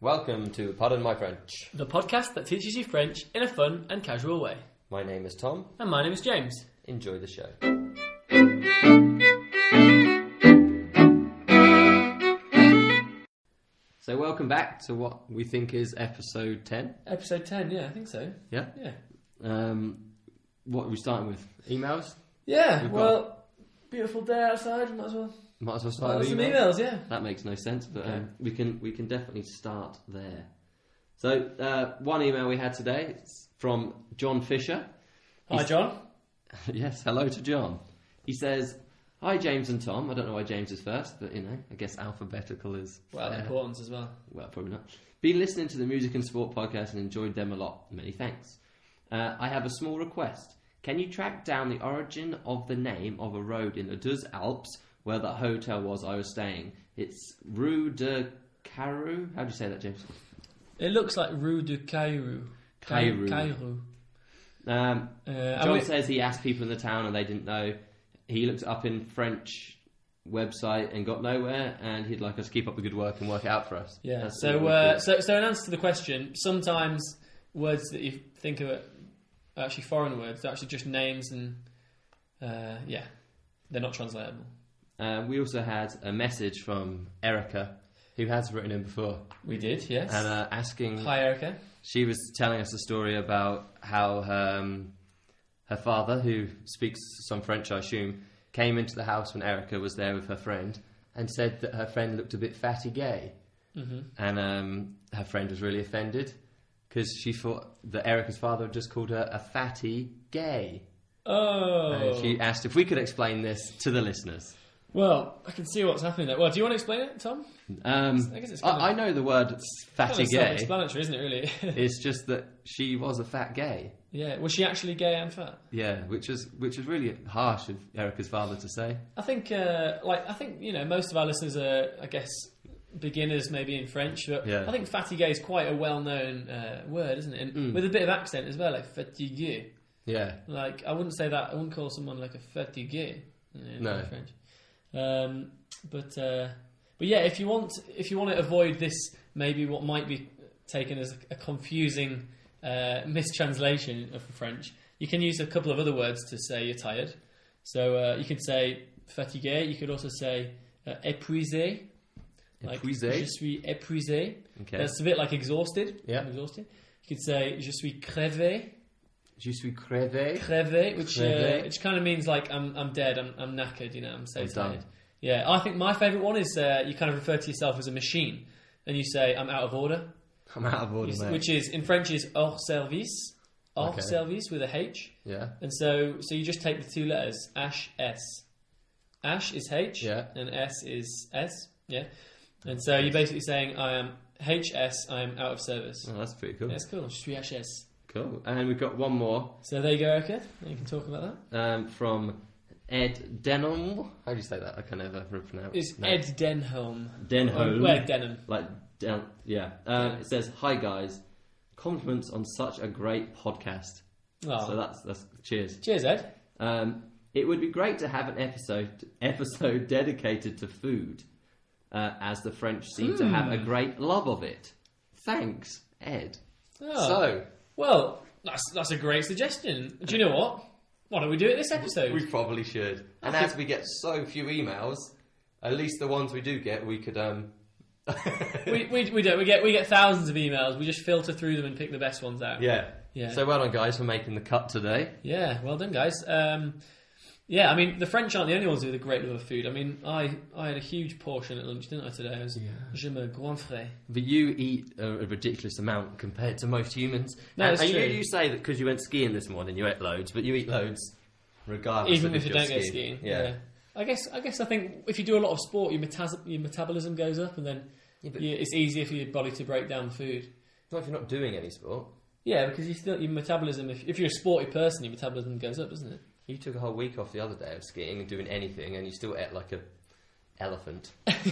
Welcome to Pardon My French. The podcast that teaches you French in a fun and casual way. My name is Tom. And my name is James. Enjoy the show. So welcome back to what we think is episode 10. Episode 10, yeah, I think so. Yeah? Yeah. What are we starting with? Emails? Yeah, well, beautiful day outside, might as well. Might as well start with some emails, yeah. That makes no sense, but we can definitely start there. So one email we had today is from John Fisher. Hi, John. Yes, hello to John. He says, "Hi James and Tom." I don't know why James is first, but I guess alphabetical is important as well. Well, probably not. Been listening to the Music and Sport podcast and enjoyed them a lot. Many thanks. I have a small request. Can you track down the origin of the name of a road in the Deux Alpes where the hotel was I was staying? It's Rue de Cairo. How do you say that, James? It looks like Rue de Cairo. Cairo. John says he asked people in the town and they didn't know. He looked it up in French website and got nowhere, and he'd like us to keep up the good work and work it out for us. Yeah. So in answer to the question, sometimes words that you think of are actually foreign words. They're actually just names, and they're not translatable. We also had a message from Erica, who has written in before. We did, yes. And asking... Hi, Erica. She was telling us a story about how her father, who speaks some French, I assume, came into the house when Erica was there with her friend and said that her friend looked a bit fatty-gay. Mm-hmm. And her friend was really offended because she thought that Erica's father had just called her a fatty-gay. Oh. And she asked if we could explain this to the listeners. Well, I can see what's happening there. Well, do you want to explain it, Tom? I guess it's I know the word fatty gay. Self-explanatory, isn't it, really? It's just that she was a fat gay. Yeah. Was she actually gay and fat? Yeah, which was really harsh of Erica's father to say. I think most of our listeners are, I guess, beginners maybe in French, but I think fatty gay is quite a well-known word, isn't it? And with a bit of accent as well, like fatigué. Yeah. Like, I wouldn't say that. I wouldn't call someone like a fatigué in French. But yeah, if you want to avoid this, maybe what might be taken as a confusing mistranslation of French, you can use a couple of other words to say you're tired. So you can say fatigué. You could also say épuisé. Épuisé. Like, je suis épuisé. Okay. That's a bit like exhausted. Yeah. I'm exhausted. You could say je suis crevé. Je suis crevé. Crevé, which kind of means like I'm dead, I'm knackered, I'm so tired. Yeah, I think my favourite one is you kind of refer to yourself as a machine, and you say I'm out of order. I'm out of order, mate. Which is in French is hors service, service with a H. Yeah. And so you just take the two letters HS. Ash is H, and S is S. Yeah. And so you're basically saying I am HS, I am out of service. Oh, that's pretty cool. That's cool. Je suis HS. Cool. And we've got one more. So there you go, Erica. You can talk about that. From Ed Denholm. How do you say that? I can never pronounce it. It's Ed Denholm. Denholm. Well, Denham. Like, It says, "Hi guys, compliments on such a great podcast." Oh. So that's cheers. Cheers, Ed. It would be great to have an episode dedicated to food, as the French seem to have a great love of it. Thanks, Ed. Oh. So. Well, that's a great suggestion. Do you know what? Why don't we do it this episode? We probably should. And as we get so few emails, at least the ones we do get, we could we don't. We get thousands of emails. We just filter through them and pick the best ones out. Yeah. So well done, guys, for making the cut today. Yeah, well done, guys. Yeah, I mean, the French aren't the only ones with a great love of food. I mean, I had a huge portion at lunch, didn't I, today? Je me goinfrais. But you eat a ridiculous amount compared to most humans. No, it's true. You say that because you went skiing this morning, you ate loads, but you eat loads regardless. Even if you don't go skiing. Yeah. I think if you do a lot of sport, your metabolism goes up, and then it's easier for your body to break down food. Not if you're not doing any sport. Yeah, because your metabolism, if you're a sporty person, your metabolism goes up, doesn't it? You took a whole week off the other day of skiing and doing anything, and you still ate like an elephant.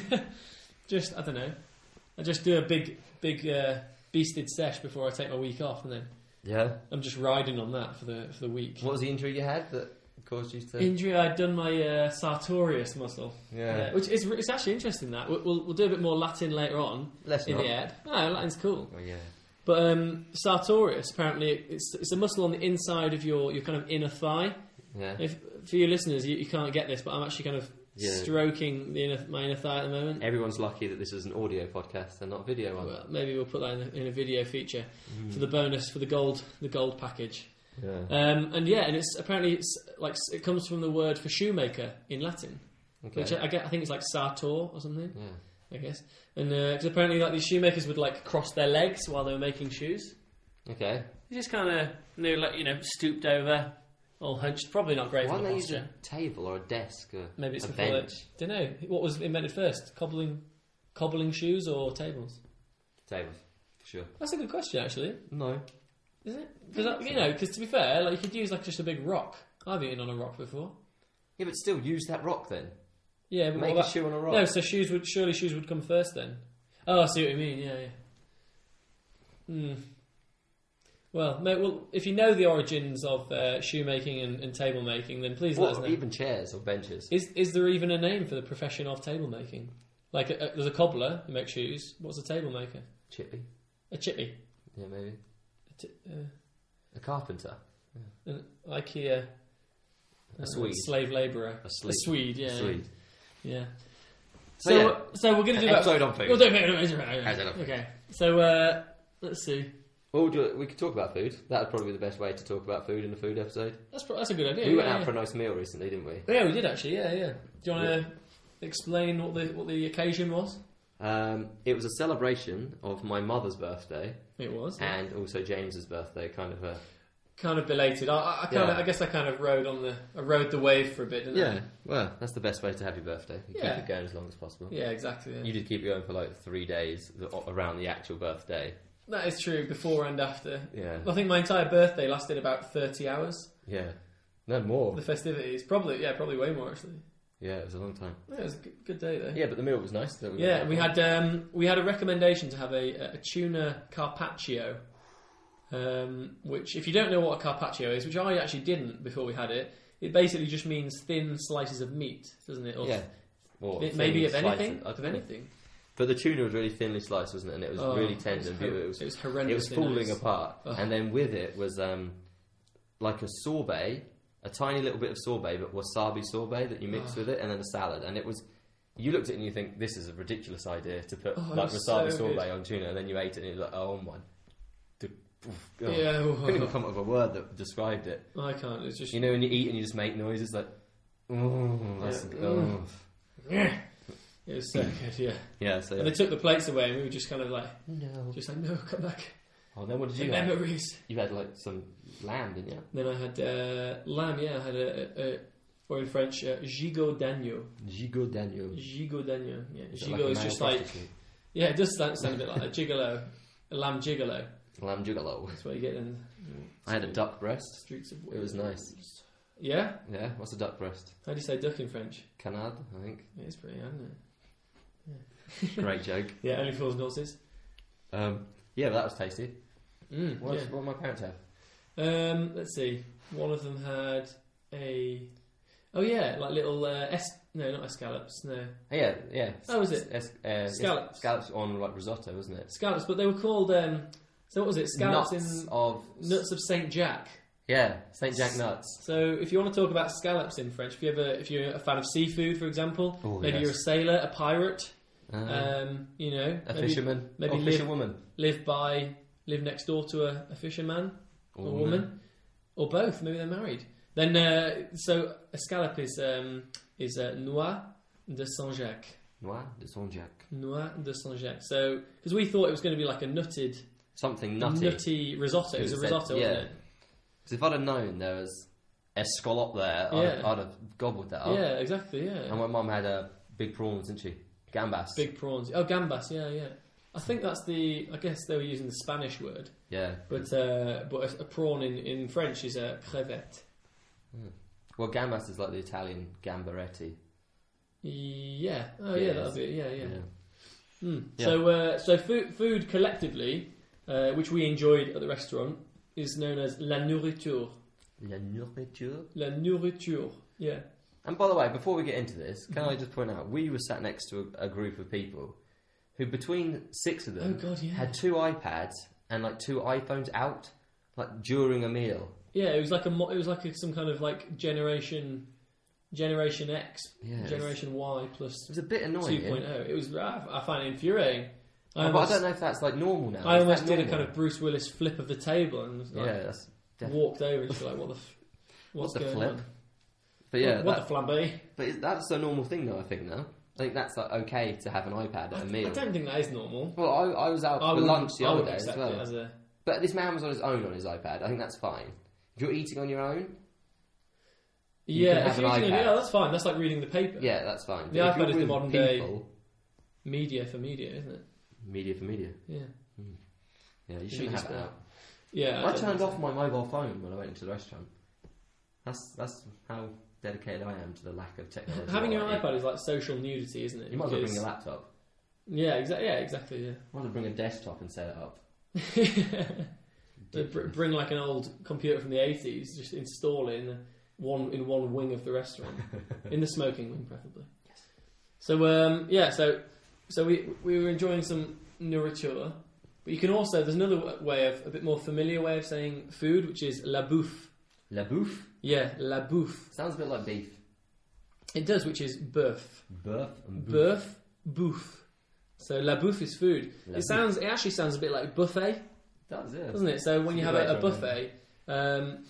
I don't know. I just do a big beasted sesh before I take my week off, and then I'm just riding on that for the week. What was the injury you had that caused you to... Injury, I'd done my sartorius muscle. Yeah. Which is it's actually interesting that. We'll do a bit more Latin later on in the ad. No, Latin's cool. Oh, yeah. But sartorius, apparently, it's a muscle on the inside of your kind of inner thigh. Yeah. For your listeners, you can't get this, but I'm actually kind of stroking my inner thigh at the moment. Everyone's lucky that this is an audio podcast and not a video one. Well, maybe we'll put that in a video feature for the bonus, for the gold package. Yeah. And it's apparently it comes from the word for shoemaker in Latin, which I think it's like sartor or something. Yeah. I guess, and because apparently like these shoemakers would like cross their legs while they were making shoes. Okay. They just kind of stooped over, all hunched. Probably not great for the posture. Why don't they use a table or a desk or maybe it's a bench? Don't know. What was invented first? Cobbling shoes or tables? Tables, for sure. That's a good question, actually. No. Is it? Because to be fair, like you could use like just a big rock. I've eaten on a rock before. Yeah, but still use that rock then. Yeah, but make a shoe on a rock. No, so shoes would come first then. Oh, I see what you mean. Yeah. Well, if you know the origins of shoemaking and table making, then please let us know. Even chairs or benches. Is there even a name for the profession of table making? Like there's a cobbler who makes shoes. What's a table maker? Chippy. A chippy. Yeah, maybe. A carpenter. Yeah. An IKEA. A Swede. Slave labourer. A Swede. Yeah. A Swede. Yeah. So we're going to do episode on food. We'll do okay. So let's see. Well, we could talk about food. That would probably be the best way to talk about food in a food episode. That's a good idea. We went out for a nice meal recently, didn't we? Yeah, we did actually. Yeah. Do you want to explain what the occasion was? It was a celebration of my mother's birthday. It was, and also James's birthday. Kind of belated. I guess I kind of rode the wave for a bit, didn't I? Yeah. Well, that's the best way to have your birthday. You keep it going as long as possible. Yeah, exactly. Yeah. You did keep it going for like 3 days around the actual birthday. That is true, before and after. Yeah. I think my entire birthday lasted about 30 hours. Yeah. No more. The festivities. Probably way more, actually. Yeah, it was a long time. Yeah, it was a good day, though. Yeah, but the meal was nice. We had a recommendation to have a tuna carpaccio, which, if you don't know what a carpaccio is, which I actually didn't before we had it, it basically just means thin slices of meat, doesn't it? Or maybe of anything. Of anything. But the tuna was really thinly sliced, wasn't it? And it was really tender. It was horrendous. It was falling apart. Oh. And then with it was like a sorbet, a tiny little bit of sorbet, but wasabi sorbet that you mix with it, and then a salad. And it was... You looked at it and you think, this is a ridiculous idea to put wasabi sorbet on tuna, and then you ate it and you're like, oh my... Yeah, I couldn't even come up with a word that described it. I can't. It's just... You know when you eat and you just make noises like... It was so good, yeah. Yeah, so... And they took the plates away and we were just kind of like... No. Just like, no, come back. Oh, then what did you have? Memories. You had like some lamb, didn't you? Then I had lamb, yeah. I had or in French, gigot d'agneau. Gigot d'agneau. Gigot d'agneau, yeah. Gigot is just like... Yeah, it does sound a bit like a gigolo. A lamb gigolo. Lamb gigolo. That's what you get in... I had a duck breast. Streets of... It was nice. Yeah? Yeah, what's a duck breast? How do you say duck in French? Canard, I think. Yeah, it's pretty, isn't it? Yeah. Great joke. Yeah, only fools and horses. Yeah, but that was tasty. What did my parents have? Let's see. One of them had a... Oh yeah, like little... No, not escallops, no. Oh, yeah. Oh, was it? Scallops. Scallops on like risotto, wasn't it? Scallops, but they were called... so what was it? Scallops nuts Nuts of Saint Jack. Yeah, Saint Jack nuts. So if you want to talk about scallops in French, if you're a fan of seafood, for example, maybe you're a sailor, a pirate, you know, a fisherman, maybe fisherwoman, live next door to a fisherman or a woman, or both. Maybe they're married. Then so a scallop is noix de Saint Jacques. Noix de Saint Jacques. Noix de Saint Jacques. So because we thought it was going to be like a nutty risotto. It was a risotto, wasn't it? Because if I'd have known there was escalope there, I'd have gobbled that up. Yeah, exactly, yeah. And my mum had big prawns, didn't she? Gambas. Big prawns. Oh, gambas, yeah. I think that's I guess they were using the Spanish word. Yeah. But a prawn in French is a crevette. Well, gambas is like the Italian gambaretti. Yeah. Oh, yeah, that'll be it. Yeah. Yeah. So food collectively, which we enjoyed at the restaurant, is known as la nourriture. La nourriture. La nourriture. Yeah. And by the way, before we get into this, can I just point out, we were sat next to a group of people who, between 6 of them, had 2 iPads and like 2 iPhones out, like during a meal. Yeah, it was like some kind of like Generation X, Generation Y plus. It was a bit annoying. 2.0. It was. I find it infuriating. But I don't know if that's like normal now. I almost did a kind of Bruce Willis flip of the table and was, like, that's walked over and just like, what's going flip? on? But yeah, what the flambé? But that's a normal thing though, I think now. I think that's like okay to have an iPad at a meal. I don't think that is normal. Well, I was out for lunch the other day as well. It as But this man was on his own on his iPad. I think that's fine. If you're eating on your own, if you're eating on your own, that's fine. That's like reading the paper. Yeah, that's fine. The iPad is the modern day media for media, isn't it? Media for media. Yeah. Yeah, you shouldn't have it out. Yeah. I turned off my mobile phone when I went into the restaurant. That's how dedicated I am to the lack of technology. Having your iPad is like social nudity, isn't it? You might as well bring your laptop. Yeah, exactly. Yeah. Might as well bring a desktop and set it up. Bring like an old computer from the 80s, just install it in one wing of the restaurant, in the smoking wing, preferably. Yes. So we were enjoying some nourriture, but you can also, there's another way of, a bit more familiar way of saying food, which is la bouffe. La bouffe? Yeah, la bouffe. Sounds a bit like beef. It does, which is bœuf. Bœuf and bœuf, bouffe. So la bouffe is food. It actually sounds a bit like buffet. It does, yeah. Doesn't it? So when you have a buffet, then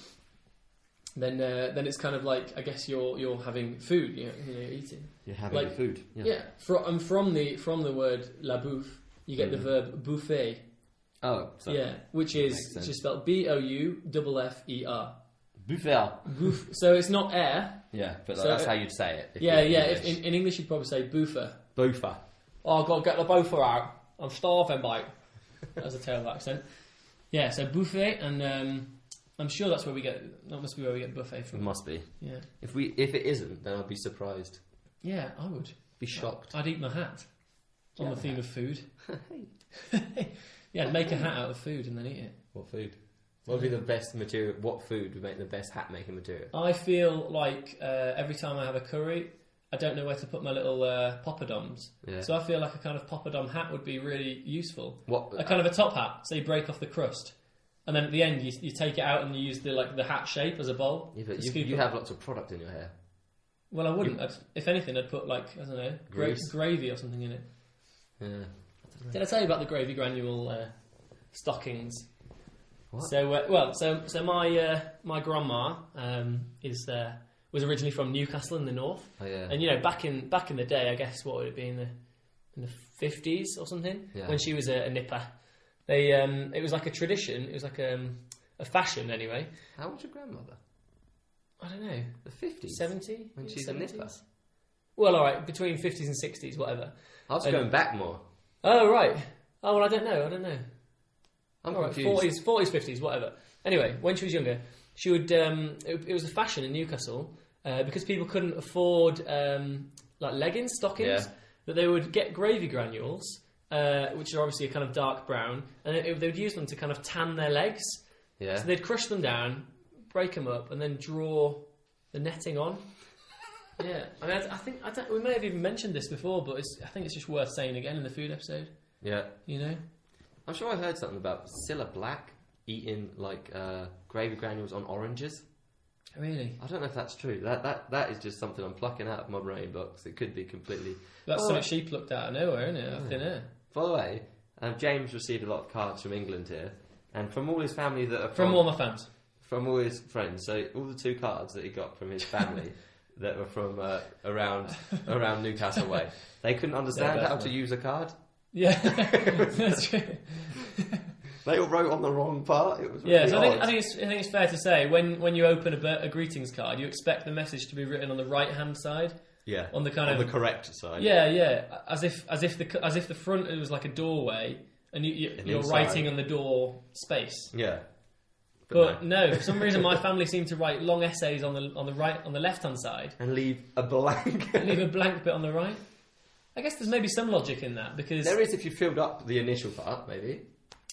it's kind of like, I guess you're having food. You're eating. You're having food. Yeah. From the word la bouffe, you get the verb bouffer. Oh, sorry. Yeah, which is spelled B-O-U-F-F-E-R. Bouffer. So it's not air. Yeah, but that's how you'd say it. If in English you'd probably say bouffer. Bouffer. Oh, I've got to get the bouffer out. I'm starving, mate. That's a terrible accent. Yeah, so buffet, and I'm sure that must be where we get buffet from. It must be. Yeah. If it isn't, then I'd be surprised. Yeah, I would. Be shocked. I'd eat my hat on the theme of food. Yeah, I'd make a hat out of food and then eat it. What food? What would be the best material? What food would make the best hat making material? I feel like every time I have a curry, I don't know where to put my little poppadoms. Yeah. So I feel like a kind of poppadom hat would be really useful. What? A kind of a top hat, so you break off the crust. And then at the end, you take it out and you use the hat shape as a bowl. Yeah, but you have lots of product in your hair. Well, I wouldn't. If anything, I'd put I don't know, gravy or something in it. Yeah. Did I tell you about the gravy granule stockings? What? So my grandma was originally from Newcastle in the north. Oh yeah. And back in the day, I guess what would it be in the 50s or something, when she was a nipper. It was like a tradition. It was like a fashion anyway. How old's your grandmother? I don't know. The 50s? 70? When she's 70s? A nipper? Well, alright, between 50s and 60s, whatever. I was going back more. Oh, right. Oh, well, I don't know. I'm Right, confused. 40s, 50s, whatever. Anyway, when she was younger, she would... it was a fashion in Newcastle, because people couldn't afford leggings, stockings, that they would get gravy granules, which are obviously a kind of dark brown, and they would use them to kind of tan their legs. Yeah. So they'd crush them down, break them up, and then draw the netting on. Yeah, I mean, I think we may have even mentioned this before, but I think it's just worth saying again in the food episode. Yeah, I'm sure I heard something about Cilla Black eating gravy granules on oranges. Really? I don't know if that's true. That is just something I'm plucking out of my brain box. It could be completely. That's something she plucked out of nowhere, isn't it? Out of thin air. By the way, James received a lot of cards from England here, and from all his family that are from all my fans, from all his friends. So all the 2 cards that he got from his family. That were from around Newcastle way. They couldn't understand how to use a card. Yeah, that's true. They all wrote on the wrong part. It was really so odd. I think it's fair to say when you open a greetings card, you expect the message to be written on the right hand side. Yeah, on the the correct side. Yeah, as if the front was like a doorway, and you're writing on the door space. Yeah. But no, for some reason my family seemed to write long essays on the left hand side and leave a blank bit on the right. I guess there's maybe some logic in that because there is if you filled up the initial part, maybe.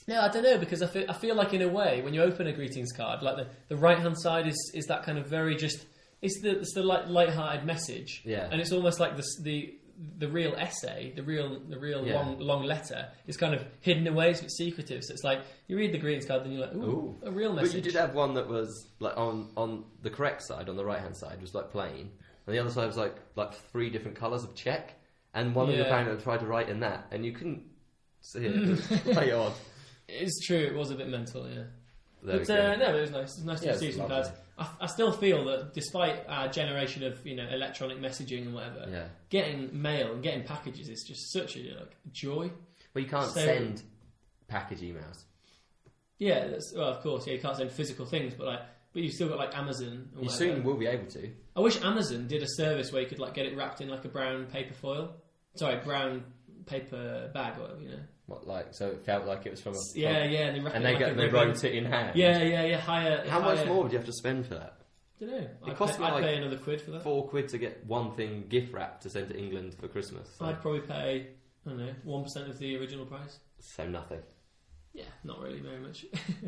No, I don't know, because I feel like in a way when you open a greetings card, like the right hand side is that kind of very just it's the light-hearted message, and it's almost like the real essay, the real long letter is kind of hidden away, it's a bit secretive. So it's like you read the greetings card, then you're like, ooh, a real message. But you did have one that was like on the correct side, on the right hand side was like plain, and the other side was like 3 different colours of check, and one of the parents tried to write in that, and you couldn't see it. It was quite odd. It's true, it was a bit mental, yeah. No, it was nice. It's nice to receive some cards. I still feel that despite our generation of electronic messaging and whatever, getting mail and getting packages is just such a joy. Well, you can't send package emails. Yeah, of course, you can't send physical things, but you've still got Amazon. Or you soon will be able to. I wish Amazon did a service where you could get it wrapped in a brown paper foil. Sorry, brown paper bag or whatever, What, so it felt like it was from a... and they wrote it in hand. Yeah. How much more would you have to spend for that? I don't know. I'd pay another £1 for that. £4 to get one thing gift wrapped to send to England for Christmas. So. I'd probably pay, 1% of the original price. So nothing. Yeah, not really very much.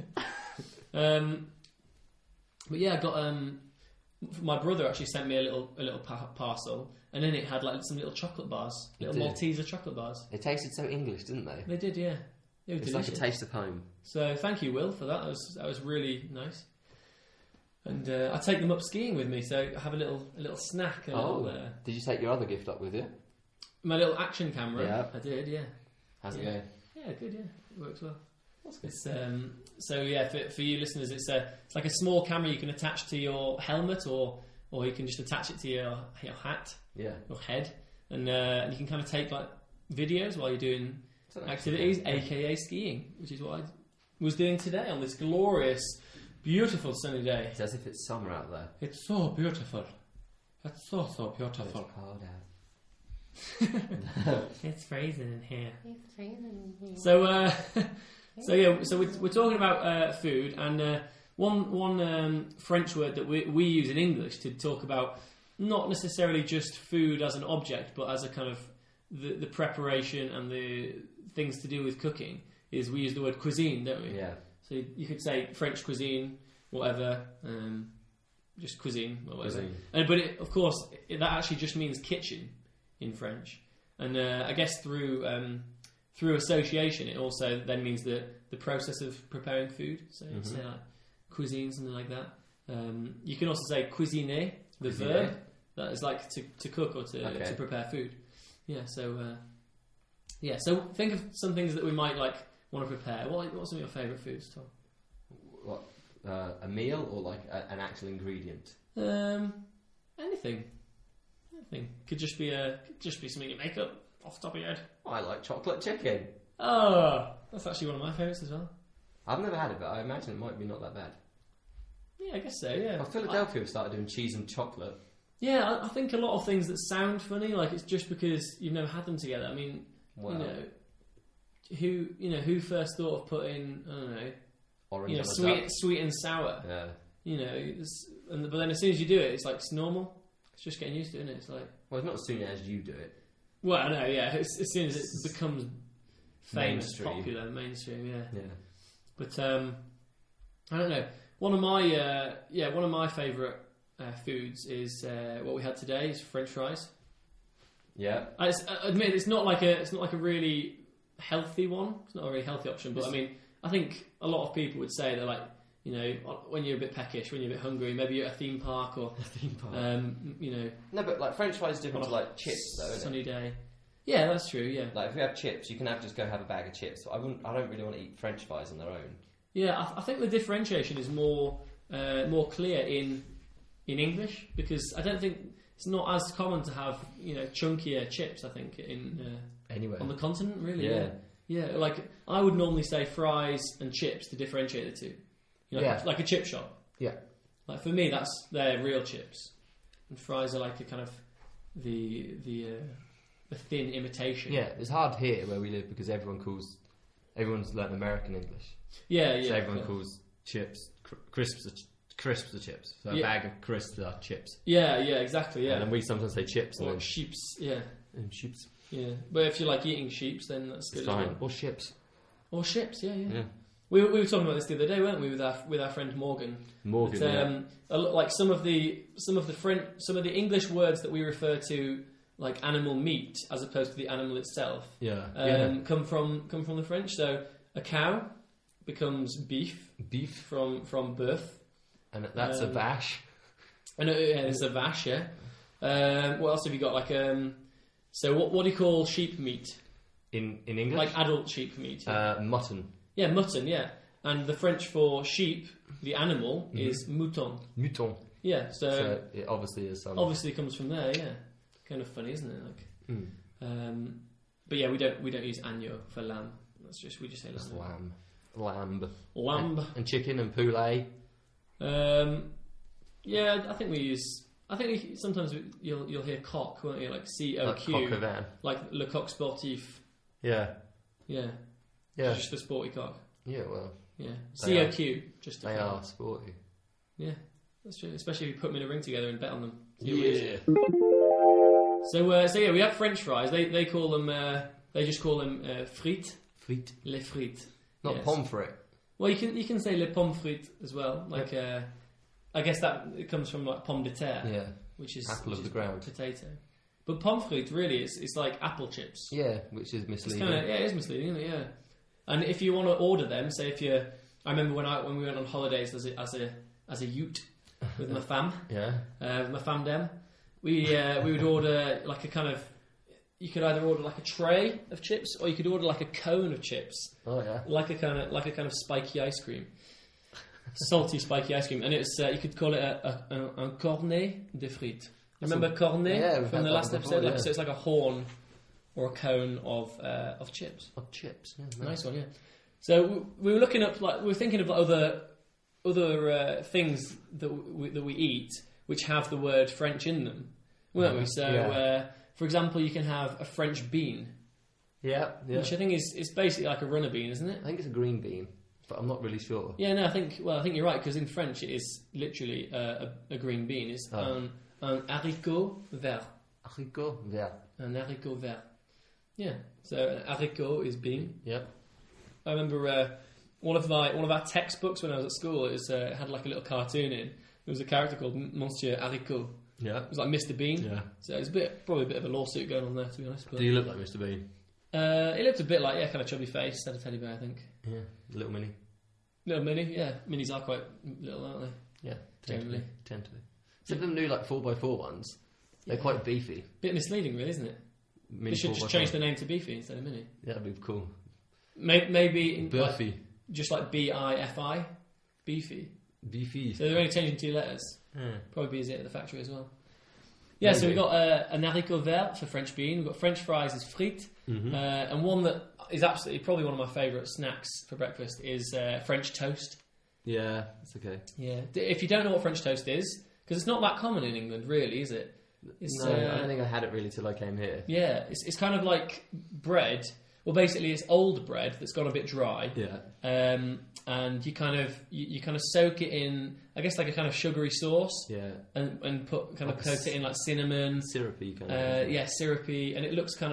But yeah, I got... my brother actually sent me a little parcel, and in it had some little chocolate bars, little Malteser chocolate bars. They tasted so English, didn't they? They did, yeah. It was like a taste of home. So thank you, Will, for that. That was really nice. And I take them up skiing with me, so I have a little snack. Did you take your other gift up with you? My little action camera. Yeah, I did. Yeah. How's it going? Yeah, good. Yeah, it works well. It's, so yeah, for you listeners, it's like a small camera you can attach to your helmet, or you can just attach it to your hat, your head, and you can kind of take videos while you're doing activities, aka skiing, which is what I was doing today on this glorious, beautiful sunny day. It's as if it's summer out there. It's so beautiful. It's so beautiful. It's cold out. It's freezing in here. It's freezing in here. So we're talking about food, and one French word that we use in English to talk about not necessarily just food as an object, but as a kind of the preparation and the things to do with cooking is we use the word cuisine, don't we? Yeah. So you could say French cuisine, whatever, just cuisine or whatever. Cuisine. But of course, that actually just means kitchen in French, and I guess through association, it also then means the process of preparing food. So you say cuisine, something like that. You can also say cuisiner, the verb that is to cook or to prepare food. Yeah. So So think of some things that we might want to prepare. What's some of your favourite foods, Tom? What, a meal or an actual ingredient? Anything. Could just be something you make up off the top of your head. I like chocolate chicken. Oh, that's actually one of my favourites as well. I've never had it, but I imagine it might be not that bad. Yeah, I guess so, yeah. Well, Philadelphia have started doing cheese and chocolate. Yeah, I think a lot of things that sound funny, it's just because you've never had them together. I mean, who first thought of putting, I don't know, orange sweet and sour. Yeah. But then as soon as you do it, it's normal. It's just getting used to it, isn't it? Well, it's not as soon as you do it. Well, I know, yeah. As soon as it becomes famous, popular, mainstream, yeah. Yeah. But I don't know. One of my favourite foods is what we had today is French fries. Yeah. I admit it's not like a really healthy one. It's not a really healthy option, but I think a lot of people would say that when you're a bit peckish, when you're a bit hungry, maybe you're at a theme park or a theme park. No, but French fries is different to chips, though. Isn't sunny day. Yeah, that's true. Yeah. If we have chips, you can just go have a bag of chips. I don't really want to eat French fries on their own. Yeah, I think the differentiation is more clear in English, because I don't think it's not as common to have chunkier chips. I think anywhere on the continent, really. Yeah. Yeah, I would normally say fries and chips to differentiate the two. Like a chip shop. Yeah. For me, they're real chips, and fries are a kind of the thin imitation. Yeah, it's hard here where we live because everyone's learnt American English. Yeah. So everyone calls chips crisps are chips. So a bag of crisps are chips. Yeah, exactly. Yeah. And then we sometimes say chips or sheeps. Yeah. And sheeps. Yeah, but if you like eating sheeps, then that's good. Fine. Or chips. Or ships, yeah. We were talking about this the other day, weren't we, with our friend Morgan? Like some of the English words that we refer to like animal meat as opposed to the animal itself. Come from the French. So a cow becomes beef from birth, and that's a vache. And it's a vache. Yeah. What else have you got? Like so what do you call sheep meat in English? Like adult sheep meat. Mutton. Yeah, mutton, yeah. And the French for sheep, the animal, is mouton. Mouton. Yeah, so it obviously is some... Obviously comes from there, yeah. Kind of funny, isn't it? Like, but yeah, we don't use agneau for lamb. We just say lamb. Lamb. And chicken and poulet. Yeah, I think sometimes you'll hear coq, won't you? Like COQ. Like coq au vin. Like le coq sportif. Yeah. Just the sporty cock. Yeah, well. Yeah. COQ. Just they are sporty. Yeah, that's true. Especially if you put them in a ring together and bet on them. Yeah. So yeah, we have French fries. They call them. They just call them frites. Frites. Les frites. Not pommes frites. Well, you can say les pommes frites as well. Like I guess that it comes from like pomme de terre. Yeah. Which is apple of the ground. Potato. But pommes frites really it's like apple chips. Yeah, which is misleading. It is misleading, isn't it? Yeah. And if you want to order them, say I remember when we went on holidays as a youth with my fam. Yeah. With my fam dem, we would order like a kind of. You could either order like a tray of chips, or you could order like a cone of chips. Oh yeah. Like a kind of spiky ice cream, salty spiky ice cream, and it's you could call it un cornet de frites. Remember cornet from the last episode? Before, So it's like a horn or a cone of chips. Of chips, yeah. Nice one, yeah. So we were looking up, like we were thinking of other things that we eat which have the word French in them, weren't we? So, for example, you can have a French bean. Yeah. Which I think is basically like a runner bean, isn't it? I think it's a green bean, but I'm not really sure. Yeah, no, I think you're right, because in French it is literally a green bean. It's un haricot vert. Haricot vert. Un haricot vert. Yeah, so an haricot is bean. Yep. I remember one of our textbooks when I was at school. It had like a little cartoon in. There was a character called Monsieur Haricot. Yeah. It was like Mr. Bean. Yeah. So it was probably a bit of a lawsuit going on there, to be honest. But do you look like Mr. Bean? He looked a bit like kind of chubby face, had a teddy bear, I think. Yeah, little mini. Little mini, yeah. Minis are quite little, aren't they? Yeah, generally. Tend to be. Some of them new like 4x4 ones. They're quite beefy. Bit misleading, really, isn't it? Mini they should just change the name to Beefy instead of Mini. Yeah, that'd be cool. Maybe Beefy. Just like BIFI, Beefy. Beefy. So they're only changing 2 letters. Yeah. Probably be easy at the factory as well. Yeah, so we've got an haricot vert for French bean. We've got French fries as frites. Mm-hmm. And one that is absolutely probably one of my favourite snacks for breakfast is French toast. Yeah, that's okay. Yeah. If you don't know what French toast is, because it's not that common in England, really, is it? No, I don't think I had it really till I came here. Yeah, it's kind of like bread. Well, basically, it's old bread that's gone a bit dry. Yeah. And you kind of soak it in, I guess, like a kind of sugary sauce. Yeah. And coat it in like cinnamon. Syrupy kind of. Yeah, syrupy, and it looks kind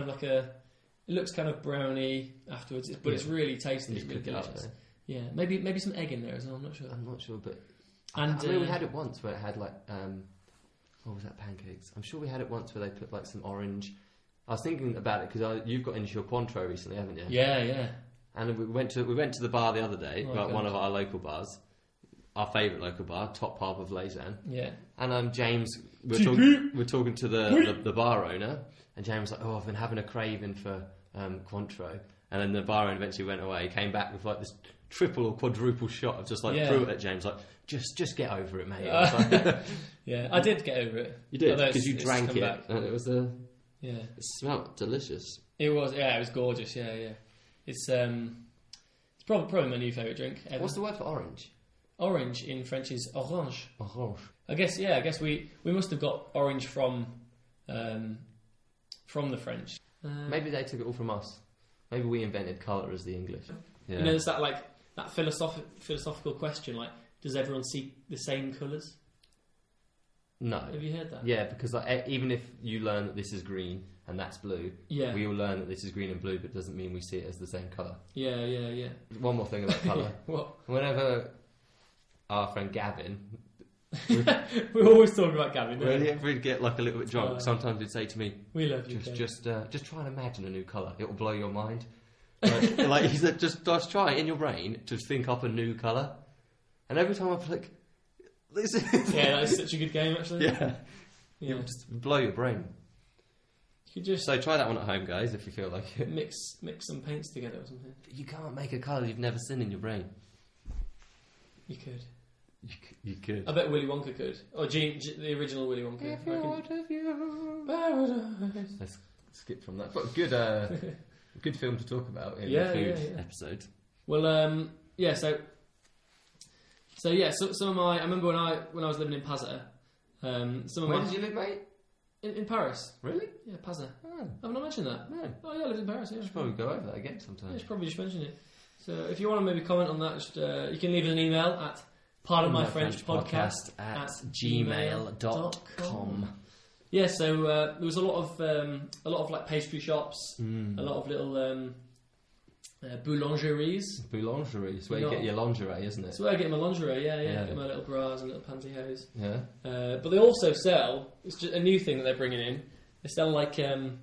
of browny afterwards, but it's really tasty. It's really delicious. Yeah, maybe some egg in there as well. I'm not sure, but I mean, we had it once where it had like what was that, pancakes? I'm sure we had it once where they put like some orange. I was thinking about it because you've got into your Cointreau recently, haven't you? Yeah. And we went to the bar the other day, one of our local bars, our favourite local bar, Top Pub of Lausanne. Yeah. And James, we're talking to the bar owner, and James was like, "Oh, I've been having a craving for Cointreau." And then the bar owner eventually went away. He came back with like this triple or quadruple shot of just like threw it at James, like just get over it, mate. Yeah, I did get over it. You did, because you drank it, and it was it smelled delicious. It was gorgeous. Yeah. It's probably my new favourite drink ever. What's the word for orange? Orange in French is orange. Orange. I guess we must have got orange from the French. Maybe they took it all from us. Maybe we invented colour as the English. Yeah. You know, there's that philosophical question, like, does everyone see the same colours? No. Have you heard that? Yeah, because like, even if you learn that this is green and that's blue. Yeah. We all learn that this is green and blue, but it doesn't mean we see it as the same colour. Yeah. One more thing about colour. What? Whenever our friend Gavin... we always talk about Gavin, don't we? Whenever he'd get like a little bit drunk, sometimes he'd say to me, "We love you, just try and imagine a new colour. It will blow your mind." Like he said, just try in your brain to think up a new colour. And every time I'm like, "This is..." Yeah, that is such a good game, actually. Yeah. It'll just blow your brain. You just so try that one at home, guys, if you feel like it. Mix some paints together or something. You can't make a colour you've never seen in your brain. You could. You could. I bet Willy Wonka could. Or the original Willy Wonka. If you're out of your paradise. Let's skip from that. But good, good film to talk about in the food episode. Well, yeah. So some of my. I remember when I was living in Pazza. Where did you live, mate? In Paris. Really? Yeah, Pazza. Oh. Haven't I mentioned that? No. Oh yeah, I lived in Paris. Yeah. I should probably go over that again sometime. Yeah, I should probably just mention it. So if you want to maybe comment on that, just, you can leave us an email at pardonmyfrenchpodcast at gmail.com. Yeah, so there was a lot of like pastry shops, a lot of little boulangeries. Boulangeries, where you get your lingerie, isn't it? It's where I get my lingerie, yeah. Get my little bras and little pantyhose. Yeah. But they also sell, it's just a new thing that they're bringing in, they sell like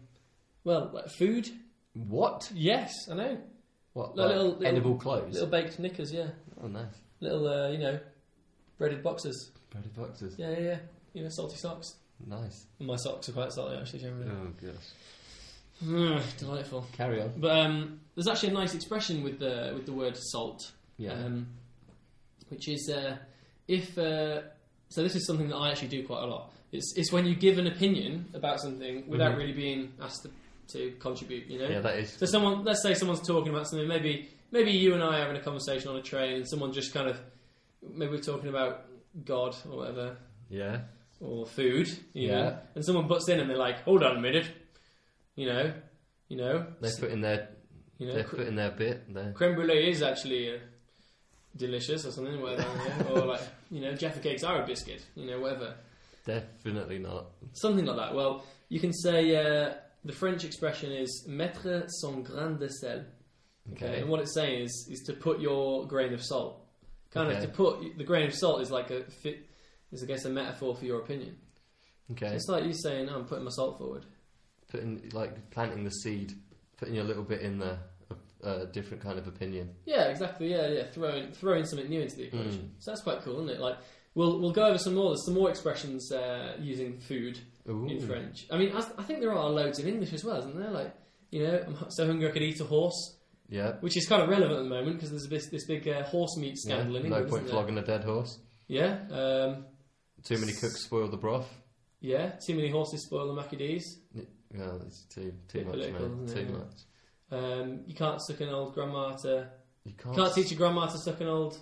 food. What? Yes, I know. What? Like like little edible clothes? Little baked knickers, yeah. Oh, nice. Little, breaded boxes. Breaded boxes? Yeah. Salty socks. Nice. And my socks are quite salty, actually, generally. Oh, gosh. Delightful. Carry on. But there's actually a nice expression with the word salt. Yeah. Which is if so this is something that I actually do quite a lot. It's when you give an opinion about something without really being asked to contribute. Yeah, that is. So let's say someone's talking about something. Maybe you and I are having a conversation on a train, and someone just kind of maybe we're talking about God or whatever. Yeah. Or food. Yeah. And someone butts in and they're like, "Hold on a minute." You know. They put in their. They put in their bit. Creme brulee is actually delicious or something, whatever. Or like, Jaffa cakes are a biscuit. Whatever. Definitely not. Something like that. Well, you can say the French expression is mettre son grain de sel. Okay. And what it's saying is to put your grain of salt. Kind of to put the grain of salt is like is I guess a metaphor for your opinion. Okay. So it's like you saying, "I'm putting my salt forward." Planting the seed, putting a little bit in there, a different kind of opinion. Yeah, exactly. Yeah. Throwing something new into the equation. So that's quite cool, isn't it? Like we'll go over some more. There's some more expressions using food in French. I mean, I think there are loads in English as well, isn't there? Like, I'm so hungry I could eat a horse. Yeah. Which is kind of relevant at the moment because there's this big horse meat scandal in England. No point flogging a dead horse. Yeah. Too many cooks spoil the broth. Yeah. Too many horses spoil the macadis. Well, it's too much, man. Too much. You can't suck an old grandma to... You can't teach your grandma to suck an old...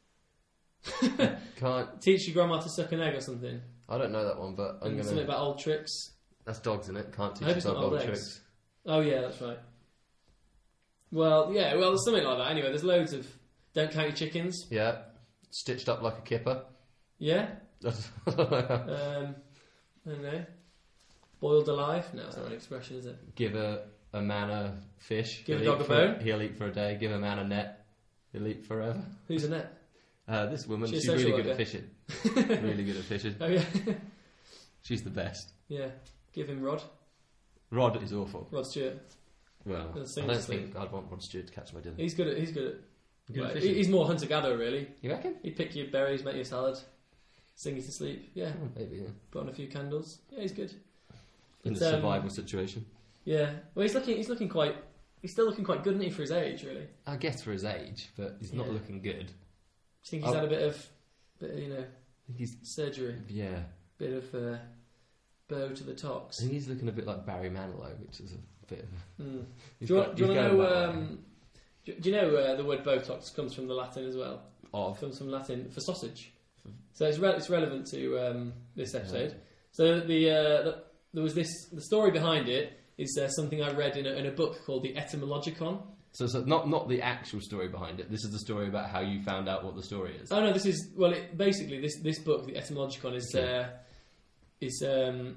Can't... Teach your grandma to suck an egg or something. I don't know that one, but I'm going to... Something about old tricks. That's dogs, isn't it? Can't teach your dog old tricks. Oh, yeah, that's right. Well, there's something like that. Anyway, there's loads of... Don't count your chickens. Yeah. Stitched up like a kipper. Yeah. I don't know. Boiled alive? No, it's not an expression, is it? Give a man a fish. Give a dog a bone. He'll eat for a day. Give a man a net. He'll eat forever. Who's a net? This woman. She's really good at fishing. Really good at fishing. Oh, yeah. She's the best. Yeah. Give him Rod. Rod is awful. Rod Stewart. Well, I don't think I'd want Rod Stewart to catch my dinner. He's good at fishing. He's more hunter-gatherer, really. You reckon? He'd pick your berries, make you a salad, sing you to sleep. Yeah. Maybe, yeah. Put on a few candles. Yeah, he's good. In the survival situation. Yeah. Well, he's still looking quite good, isn't he, for his age, really? I guess for his age, but he's not looking good. Do you think he's had a bit of surgery? Yeah. Bit of bow to the tox. I think he's looking a bit like Barry Manilow, which is a bit of Do you want to know... Do you know the word Botox comes from the Latin as well? Comes from Latin for sausage. So it's relevant to this episode. So there was the story behind it is something I read in a book called the Etymologicon. So not the actual story behind it. This is the story about how you found out what the story is. Oh no, this is basically this book, the Etymologicon, is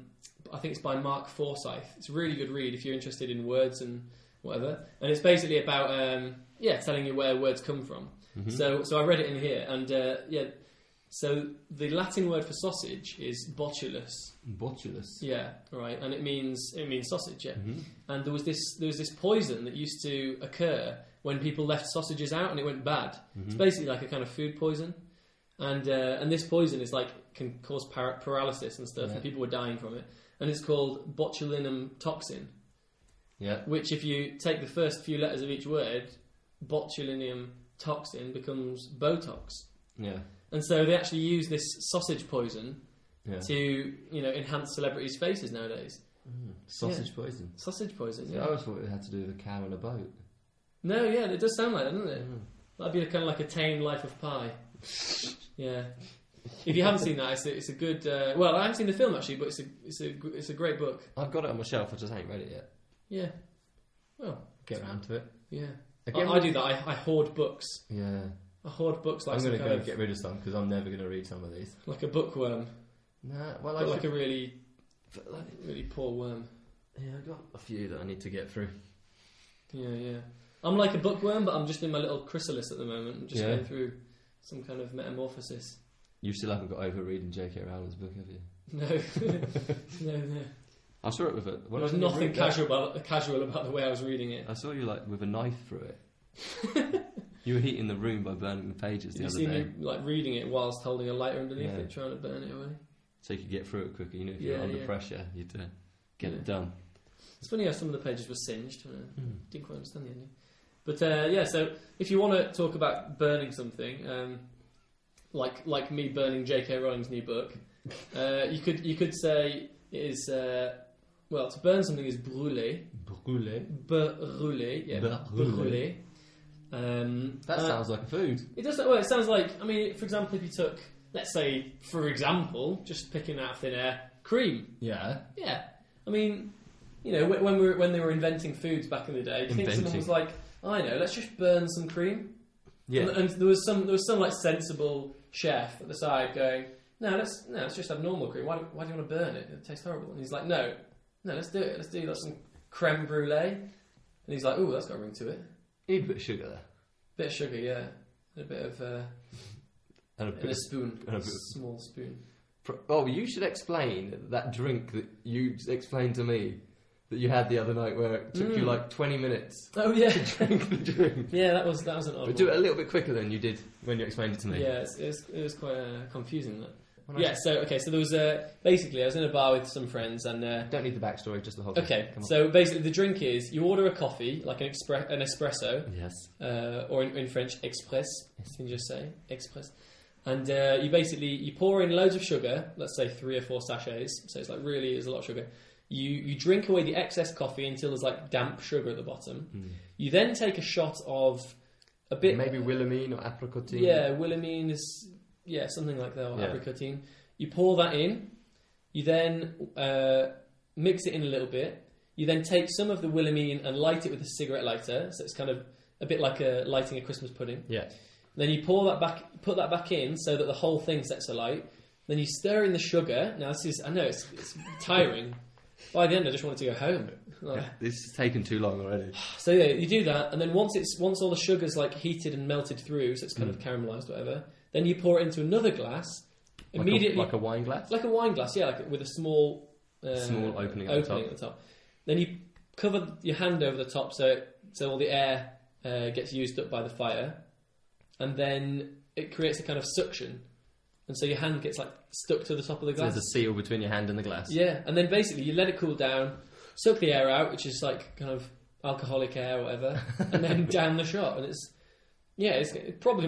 I think it's by Mark Forsyth. It's a really good read if you're interested in words and whatever. And it's basically about telling you where words come from. Mm-hmm. So I read it in here, and so the Latin word for sausage is botulus. Botulus. Yeah, right, and it means sausage. Yeah, mm-hmm. And there was this poison that used to occur when people left sausages out and it went bad. Mm-hmm. It's basically like a kind of food poison, and this poison is can cause paralysis and stuff, and people were dying from it. And it's called botulinum toxin. Yeah. Which, if you take the first few letters of each word, botulinum toxin becomes Botox. Yeah. And so they actually use this sausage poison to, enhance celebrities' faces nowadays. Sausage poison. Sausage poison. See, I always thought it had to do with a cow and a boat. No, yeah, it does sound like that, doesn't it? That'd be kind of like a tame Life of Pi. Yeah. If you haven't seen that, it's a good. Well, I haven't seen the film actually, but it's a great book. I've got it on my shelf. I just ain't read it yet. Yeah. Well, get around to it. Yeah. I do that. I hoard books. Yeah. I hoard books like I'm going to go get rid of some because I'm never going to read some of these. Like a bookworm. Nah, well, like a really poor worm. Yeah, I've got a few that I need to get through. Yeah. I'm like a bookworm, but I'm just in my little chrysalis at the moment. I'm just going through some kind of metamorphosis. You still haven't got over reading J.K. Rowling's book, have you? No. I saw it with it. There was nothing casual about the way I was reading it. I saw you with a knife through it. You were heating the room by burning the pages the other day. You see me reading it whilst holding a lighter underneath it, trying to burn it away. So you could get through it quicker. If you're under pressure, you'd get it done. It's funny how some of the pages were singed. Didn't quite understand the ending. But so if you want to talk about burning something, like me burning J.K. Rowling's new book, you could say it is to burn something is brûler. Brûler, yeah, brûler. That sounds like a food. It does. Well, it sounds like. I mean, for example, if you took, let's say, for example, just picking out of thin air, cream. Yeah. Yeah. I mean, when they were inventing foods back in the day, do you think someone was like, I know, let's just burn some cream? Yeah. And there was some like sensible chef at the side going, no, let's just have normal cream. Why do you want to burn it? It tastes horrible. And he's like, no, let's do it. Let's do some creme brulee. And he's like, ooh, that's got a ring to it. Need a bit of sugar there. Bit of sugar, yeah. And a bit of and a spoon, small spoon. Oh, you should explain that drink that you explained to me that you had the other night, where it took you like 20 minutes. Oh yeah, to drink the drink. Yeah, that was an odd. But do it a little bit quicker than you did when you explained it to me. Yeah, it was quite confusing that. So there was basically I was in a bar with some friends and don't need the backstory, just the whole thing. Okay, so basically the drink is you order a coffee like an espresso, yes, or in French express, you can just say express, and you pour in loads of sugar, let's say 3 or 4 sachets, so it's like really is a lot of sugar. You drink away the excess coffee until there's like damp sugar at the bottom. You then take a shot of a bit, maybe Wilhelmine or apricotine. Yeah, Wilhelmine is. Yeah, something like that, or apricotine. You pour that in. You then mix it in a little bit. You then take some of the Wilhelmine and light it with a cigarette lighter, so it's kind of a bit like lighting a Christmas pudding. Yeah. Then you put that back in, so that the whole thing sets alight. Then you stir in the sugar. Now I know it's tiring. By the end, I just wanted to go home. This has taken too long already. So yeah, you do that, and then once all the sugar's like heated and melted through, so it's kind of caramelized, whatever. Then you pour it into another glass. Immediately, like a wine glass. Like a wine glass, yeah, with a small opening at the top. Then you cover your hand over the top, so all the air gets used up by the fire, and then it creates a kind of suction, and so your hand gets like stuck to the top of the glass. So there's a seal between your hand and the glass. Yeah, and then basically you let it cool down, suck the air out, which is like kind of alcoholic air or whatever, and then down the shot, and it's probably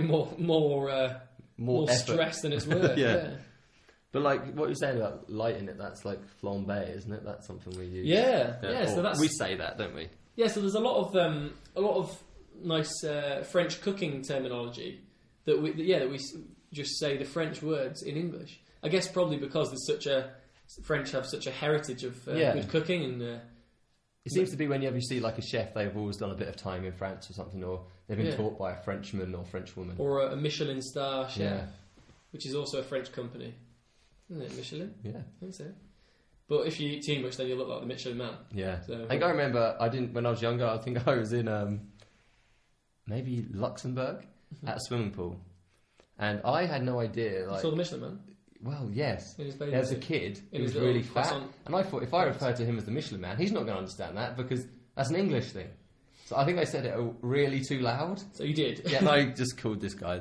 more stress than it's worth. Yeah. But like what you're saying about lighting it, that's like flambé, isn't it? That's something we use. Yeah. So we say that, don't we? Yeah. So there's a lot of nice French cooking terminology that we just say the French words in English. I guess probably because French have such a heritage of good cooking and. It seems to be whenever you see like a chef, they've always done a bit of time in France or something, or they've been taught by a Frenchman or Frenchwoman. Or a Michelin star chef, which is also a French company. Isn't it, Michelin? Yeah. I think so. But if you eat too much, then you look like the Michelin Man. Yeah. So, I think I remember, when I was younger, I think I was in maybe Luxembourg at a swimming pool. And I had no idea. you saw the Michelin Man? Well, yes. In his bathing As a suit? kid, he In was his really little fat. croissant. And I thought if I referred to him as the Michelin Man, he's not going to understand that because that's an English thing. So I think I said it really too loud. So you did? Yeah, and I just called this guy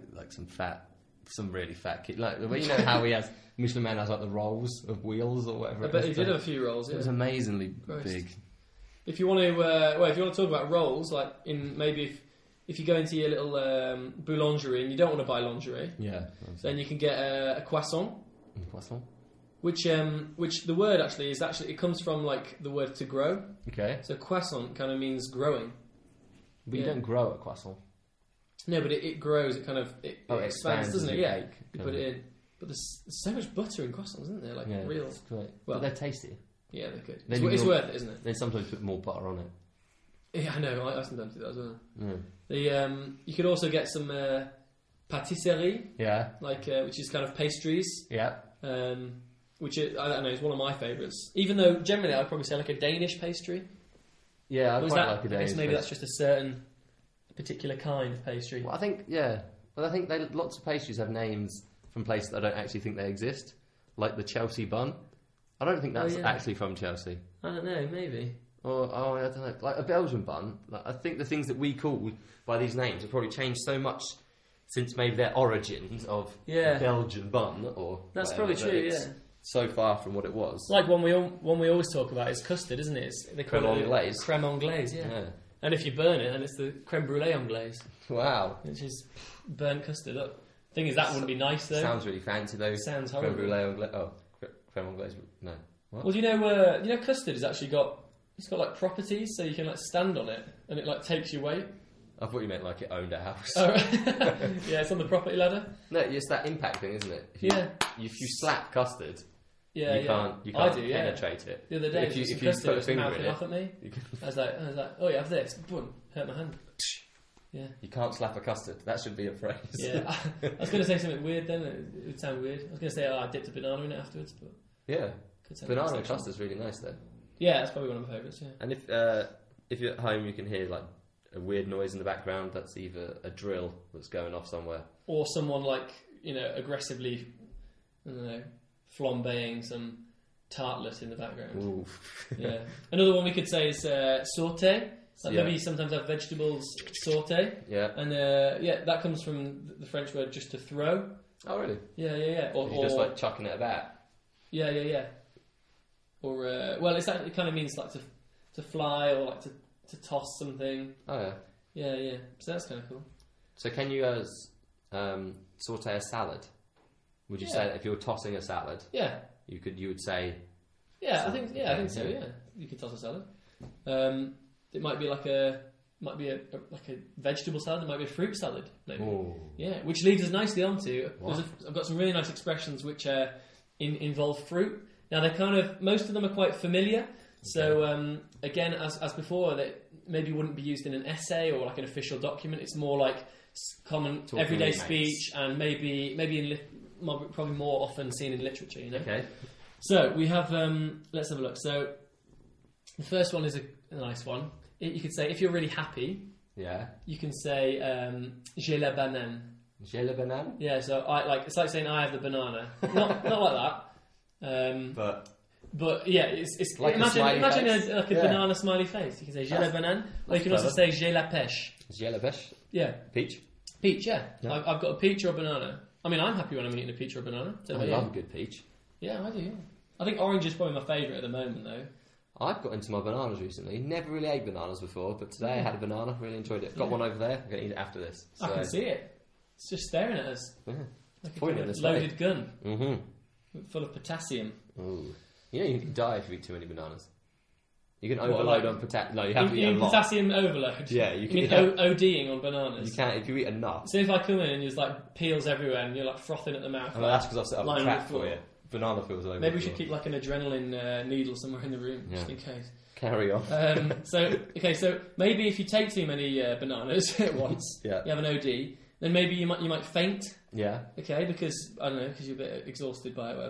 some really fat kid. Like, you know how he has, Michelin Man has like the rolls of wheels or whatever. I bet he did have a few rolls, yeah. It was amazingly Christ. big. If you want to, if you want to talk about rolls, like in maybe if you go into your little boulangerie and you don't want to buy lingerie, Yeah. then you can get a croissant. Croissant. Which the word actually it comes from like the word to grow. Okay. So croissant kind of means growing. But you don't grow a croissant. No, but it grows. It kind of it expands, doesn't it? Yeah. Cake, You put it in. But there's so much butter in croissants, isn't there? Like real. It's great. Well, but they're tasty. Yeah, they're good. Then It's worth it, isn't it? They sometimes put more butter on it. Yeah, I know. I sometimes do that as well. Mm. You could also get some pâtisserie, Yeah. like which is kind of pastries. Yeah. Which I don't know, is one of my favourites. Even though generally I'd probably say like a Danish pastry. Yeah, I quite like a I Danish guess maybe pastry. that's just a certain particular kind of pastry. Well, I think, yeah. Well, I think lots of pastries have names from places that I don't actually think they exist. Like the Chelsea bun. I don't think that's actually from Chelsea. I don't know, maybe. Or, I don't know. Like a Belgian bun. Like, I think the things that we call by these names have probably changed so much since maybe their origins of Belgian bun or that's whatever, probably true, yeah. So far from what it was. Like one we always talk about is custard, isn't it? They call Crème it anglaise. Crème anglaise, yeah. And if you burn it, then it's the crème brûlée anglaise. Wow. Which is burnt custard. The thing is, that wouldn't be nice, though. Sounds really fancy, though. Sounds Crème horrible. brûlée anglaise. Oh, crème anglaise. No. What? Well, do you know custard has actually got like properties, so you can like stand on it and it like takes your weight. I thought you meant like it owned a house. Oh, right. Yeah, it's on the property ladder. No, it's that impact thing, isn't it? If you slap custard, you can't penetrate it. The other day, if you custard put a finger in off at me. I was like, oh, you have this. Boom, hurt my hand. Yeah. You can't slap a custard. That should be a phrase. Yeah. I was going to say something weird then. It would sound weird. I was going to say, I dipped a banana in it afterwards, but yeah. Banana and custard's really nice, though. Yeah, that's probably one of my favourites. Yeah. And if you're at home, you can hear like a weird noise in the background. That's either a drill that's going off somewhere, or someone like aggressively, I don't know, flambeing some tartlet in the background. Ooh. Yeah. Another one we could say is sauté. Like maybe you sometimes have vegetables sauté. Yeah. And that comes from the French word just to throw. Oh, really? Yeah. Or just like chucking it about. Yeah. Or it kind of means like to fly or like to toss something. Oh yeah. Yeah. So that's kind of cool. So can you saute a salad? Would you say that if you're tossing a salad? Yeah. You would say. Yeah, I think so. Yeah, you could toss a salad. It might be like a vegetable salad. It might be a fruit salad. Maybe. Ooh. Yeah, which leads us nicely onto. I've got some really nice expressions which involve fruit. Now they're kind of most of them are quite familiar. So again, as before, they maybe wouldn't be used in an essay or like an official document. It's more like common everyday speech, and maybe probably more often seen in literature. Okay. So we have. Let's have a look. So the first one is a nice one. You could say if you're really happy. Yeah. You can say j'ai la banane. J'ai la banane. Yeah. So it's like saying I have the banana. Not like that. But yeah, it's like imagine a banana smiley face. You can say j'ai la banane, or you can also say j'ai la pêche. J'ai la pêche. Yeah. Peach. Yeah. I've got a peach or a banana. I mean, I'm happy when I'm eating a peach or a banana. I love a good peach. Yeah, I do. Yeah. I think orange is probably my favourite at the moment, though. I've got into my bananas recently. Never really ate bananas before, but today I had a banana. Really enjoyed it. Got one over there. I'm going to eat it after this. So. I can see it. It's just staring at us. Yeah. Like a kind of loaded gun. Mm-hmm. Full of potassium. Ooh. You can die if you eat too many bananas. You can overload on potassium. No, you have to eat a lot. Potassium overload? Yeah, you mean ODing on bananas? You can't if you eat enough. So if I come in and there's like peels everywhere and you're like frothing at the mouth. Well, that's because I've set up a trap for you. Banana peels over. Maybe we should keep like an adrenaline needle somewhere in the room just in case. Carry on. So maybe if you take too many bananas at once, you have an OD. Then maybe you might faint. Yeah. Okay, because I don't know, because you're a bit exhausted by it, or whatever.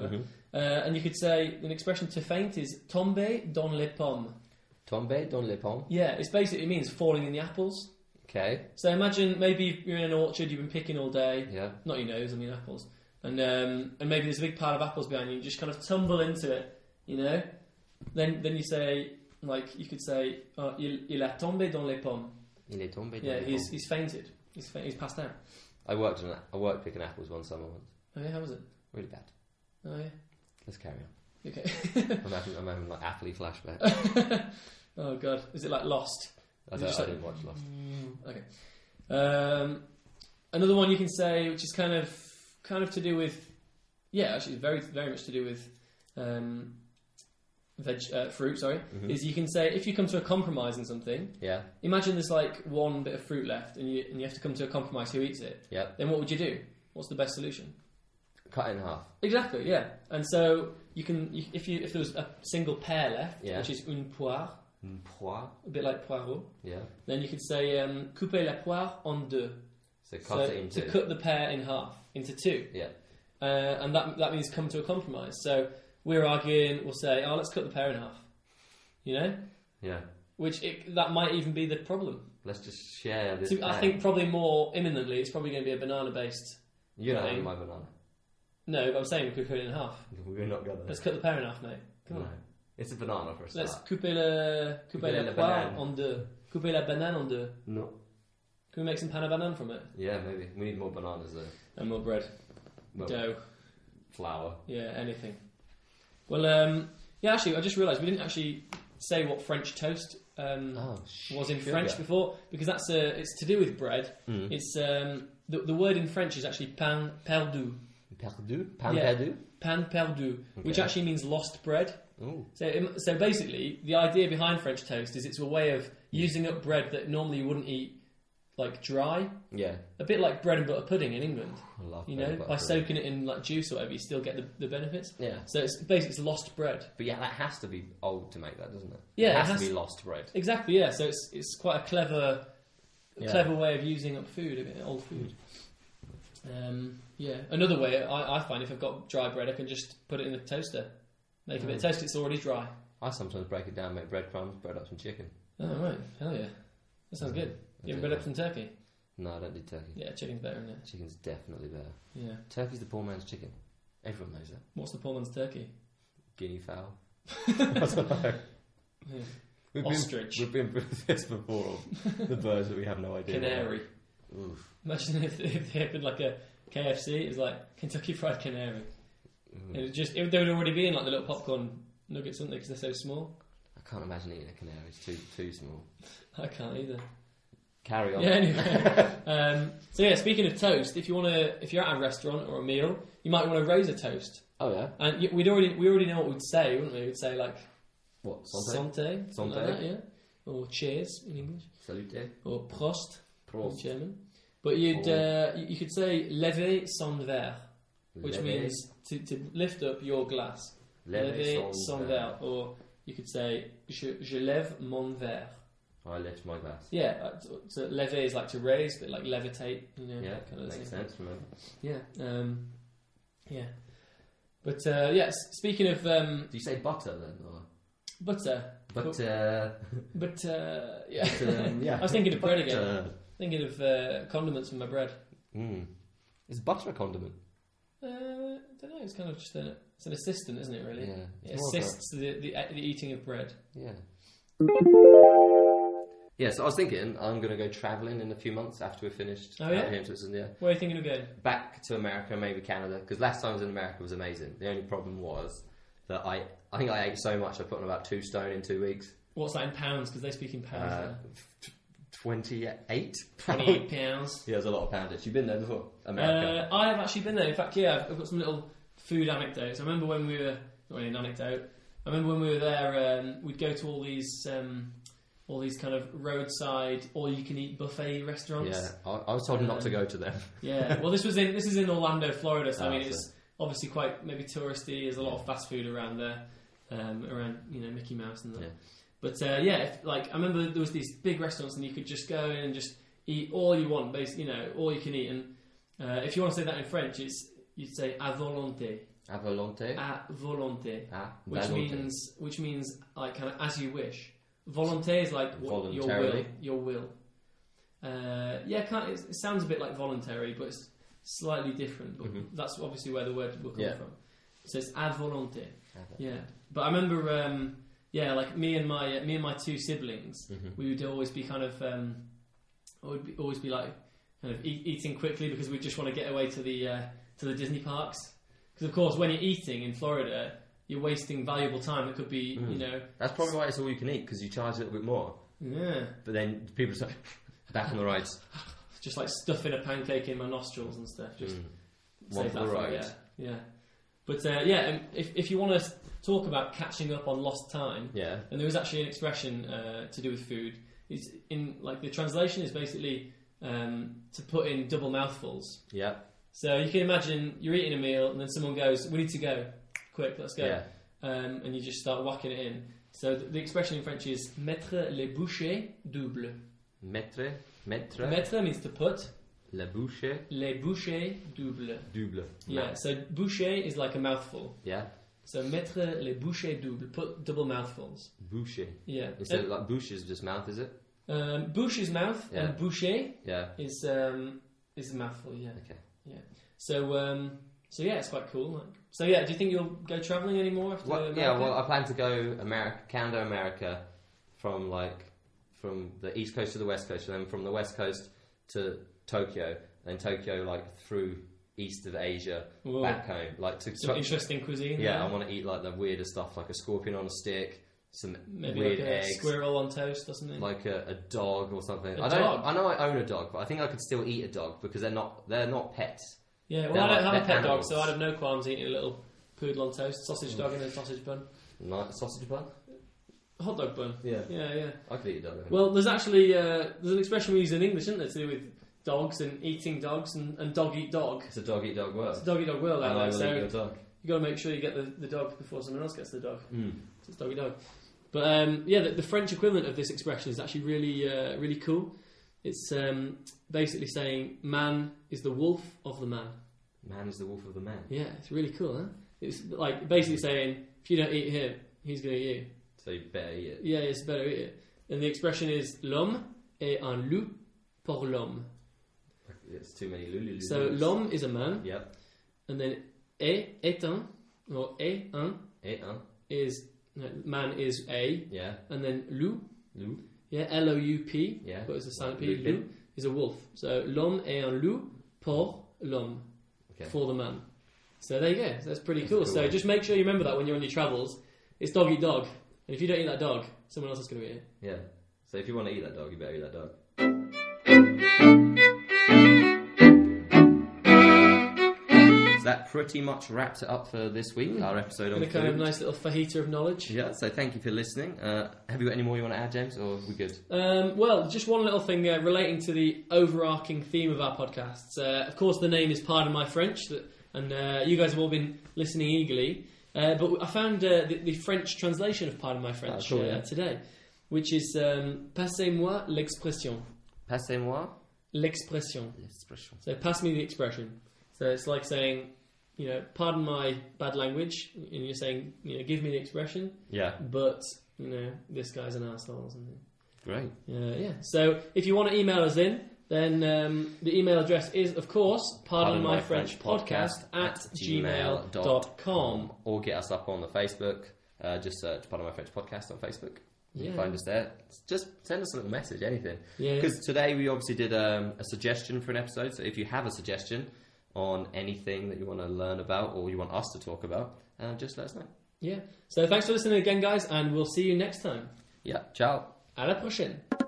And you could say an expression to faint is tomber dans les pommes. Tomber dans les pommes? Yeah, it means falling in the apples. Okay. So imagine maybe you're in an orchard, you've been picking all day. Yeah. Not your nose, I mean apples. And maybe there's a big pile of apples behind you, and you just kind of tumble into it, you know? Then you say, like, you could say, il a tombé dans les pommes. Il est tombé dans les pommes. He's fainted. He's passed out. I worked picking apples one summer once. Oh yeah, how was it? Really bad. Oh yeah. Let's carry on. Okay. I'm having like athlete flashbacks. Oh god, is it like Lost? I didn't watch Lost. Okay. Another one you can say, which is kind of to do with, actually very very much to do with fruit. Sorry, is you can say if you come to a compromise in something. Yeah. Imagine there's like one bit of fruit left, and you have to come to a compromise. Who eats it? Yeah. Then what would you do? What's the best solution? Cut it in half. Exactly. Yeah. And so if there was a single pear left, which is une poire. Une poire. A bit like poireau. Yeah. Then you could say couper la poire en deux. So cut it in two. To cut the pear in half into two. Yeah. And that means come to a compromise. So we're arguing. We'll say, let's cut the pear in half. You know. Yeah. That might even be the problem. Let's just share this. So I think probably more imminently, it's probably going to be a banana-based. You're not having my banana. No, but I'm saying we could cut it in half. We're not going to. Let's cut the pear in half, mate. Come on. It's a banana for a start. Let's couper la poire en deux. Couper la banane en deux. No. Can we make some pan of banane from it? Yeah, maybe. We need more bananas though. And more bread. Dough. Flour. Yeah, anything. Well, actually, I just realised we didn't actually say what French toast was in French before, because it's to do with bread. It's the word in French is actually pain perdu. Perdu? Pain perdu? Pain perdu, which actually means lost bread. Ooh. So basically, the idea behind French toast is it's a way of using up bread that normally you wouldn't eat, like dry. Yeah. A bit like bread and butter pudding in England. I love by soaking it in like juice or whatever, you still get the benefits. Yeah. So it's basically lost bread. But yeah, that has to be old to make that, doesn't it? Yeah, it has to be lost bread. Exactly. Yeah. So it's quite a clever way of using up food, old food. Another way I find, if I've got dry bread, I can just put it in the toaster. Make a bit of toast, it's already dry. I sometimes break it down, make breadcrumbs, bread up some chicken. Oh, right. Hell yeah. That sounds good. You ever bread up some turkey? No, I don't do turkey. Yeah, chicken's better, isn't it? Chicken's definitely better. Yeah. Turkey's the poor man's chicken. Everyone knows that. What's the poor man's turkey? Guinea fowl. I don't know. Yeah. Ostrich. We've been through this before. The birds that we have no idea. Canary. Oof. Imagine if they opened like a KFC, it was like Kentucky Fried Canary. And it would already be in like the little popcorn nuggets, wouldn't they? Because they're so small. I can't imagine eating a canary. It's too small. I can't either. Carry on. Yeah. Anyway. So yeah, speaking of toast, if you're at a restaurant or a meal, you might want to raise a toast. Oh yeah. And we already know what we'd say, wouldn't we? We'd say like what? Santé. Something like that, yeah. Or cheers in English. Salute. Or Prost. In German. But you could say lever son verre, which means to lift up your glass. Lever son verre. Or you could say je lève mon verre. I lift my glass. Yeah, so lever is like to raise, but like levitate, Yeah, kind of makes sense. Remember? Yeah, yeah. But speaking of, do you say butter then? Or? Butter. Yeah. Yeah. I was thinking of bread again. Thinking of condiments for my bread. Is butter a condiment? I don't know. It's kind of just it's an assistant, isn't it? Really. Yeah. It assists the eating of bread. Yeah. Yeah, so I was thinking I'm going to go travelling in a few months after we're finished. Oh, yeah? Here in Switzerland, yeah. Where are you thinking of going? Back to America, maybe Canada, because last time I was in America was amazing. The only problem was that I think I ate so much I put on about 2 stone in 2 weeks. What's that in pounds? Because they speak in pounds. 28 pounds. Yeah, there's a lot of poundage. You've been there before? America? I have actually been there. In fact, yeah, I've got some little food anecdotes. I remember when we were... Not really an anecdote. I remember when we were there, we'd go to all these kind of roadside, all-you-can-eat buffet restaurants. Yeah, I was told not to go to them. Yeah, well, this is in Orlando, Florida. So I mean, it's obviously quite maybe touristy. There's a lot of fast food around there, around Mickey Mouse and that. Yeah. But I remember there was these big restaurants, and you could just go in and just eat all you want, basically, all you can eat. And if you want to say that in French, you'd say à volonté. À volonté. À volonté. Volonté. Which means like kind of as you wish. Volonté is like your will. It sounds a bit like voluntary, but it's slightly different. But that's obviously where the word will come from. So it's à volonté. Yeah, but I remember, like me and my two siblings, we would always be kind of, always be like kind of eating quickly because we just want to get away to the Disney parks. Because of course, when you're eating in Florida, you're wasting valuable time. It could be, That's probably why it's all you can eat, because you charge a little bit more. Yeah. But then people say, back on the rides. Just like stuffing a pancake in my nostrils and stuff. Just save that for it. Yeah. But and if you want to talk about catching up on lost time, and there is actually an expression to do with food. It's in like the translation is basically to put in double mouthfuls. Yeah. So you can imagine you're eating a meal and then someone goes, "We need to go, quick, let's go," and you just start whacking it in. So the expression in French is mettre les bouchées doubles. Mettre means to put. Les bouchées doubles. Yeah. So bouchée is like a mouthful. Yeah. So mettre les bouchées doubles, put double mouthfuls. Bouché. Yeah. Instead of like bouche is just mouth, is it? Bouche is mouth, and bouché is a mouthful. Yeah. Okay. Yeah. So it's quite cool. Do you think you'll go travelling anymore after America? Yeah. Well, I plan to go Canada, America, from the East Coast to the West Coast, and then from the West Coast to Tokyo, and Tokyo through east of Asia back home, some interesting cuisine. Yeah, I want to eat like the weirdest stuff, like a scorpion on a stick, some maybe weird like eggs, squirrel on toast or something, like a dog or something. I know I own a dog, but I think I could still eat a dog because they're not pets. Yeah, well, I don't have a pet dog, so I'd have no qualms eating a little poodle on toast, sausage dog in a sausage bun. Not a sausage bun. Hot dog bun. Yeah. I could eat a dog. Well, there's actually there's an expression we use in English, isn't there, to do with dogs and eating dogs and dog eat dog. It's a dog eat dog world. It's a dog eat dog world out there. So eat your dog. You got to make sure you get the dog before someone else gets the dog. So it's dog eat dog. But the French equivalent of this expression is actually really cool. It's basically saying man is the wolf of the man. Man is the wolf of the man. Yeah, it's really cool, huh? It's like basically saying if you don't eat him, he's going to eat you. So you better eat it. Yeah, it's better eat it. And the expression is l'homme est un loup pour l'homme. It's too many lulus. So l'homme is a man. Yep. And then est un, or est un is man is a. Yeah. And then loup. Yeah, Loup. Yeah. But it's a silent P. Loup is a wolf. So l'homme est un loup pour l'homme. Okay. For the man. So there you go. So that's pretty cool. So just make sure you remember that when you're on your travels. It's dog eat dog. And if you don't eat that dog, someone else is going to eat it. Yeah. So if you want to eat that dog, you better eat that dog. So that pretty much wraps it up for this week, our episode on food. A kind of nice little fajita of knowledge. Yeah, so thank you for listening. Have you got any more you want to add, James, or are we good? Well, just one little thing relating to the overarching theme of our podcasts. Of course, the name is Pardon My French, and you guys have all been listening eagerly. But I found the French translation of Pardon My French today, which is Passez-moi l'expression. Passez-moi l'expression. So pass me the expression. So it's like saying, pardon my bad language, and you're saying, give me the expression. Yeah. But, this guy's an arsehole or something. Great. Yeah. So if you want to email us in, then the email address is, of course, pardonmyfrenchpodcast@gmail.com. Or get us up on the Facebook. Just search Pardon My French Podcast on Facebook. You can find us there. Just send us a little message, anything. Because today we obviously did a suggestion for an episode. So if you have a suggestion on anything that you want to learn about or you want us to talk about, just let us know. Yeah. So thanks for listening again, guys, and we'll see you next time. Yeah. Ciao. À la prochaine.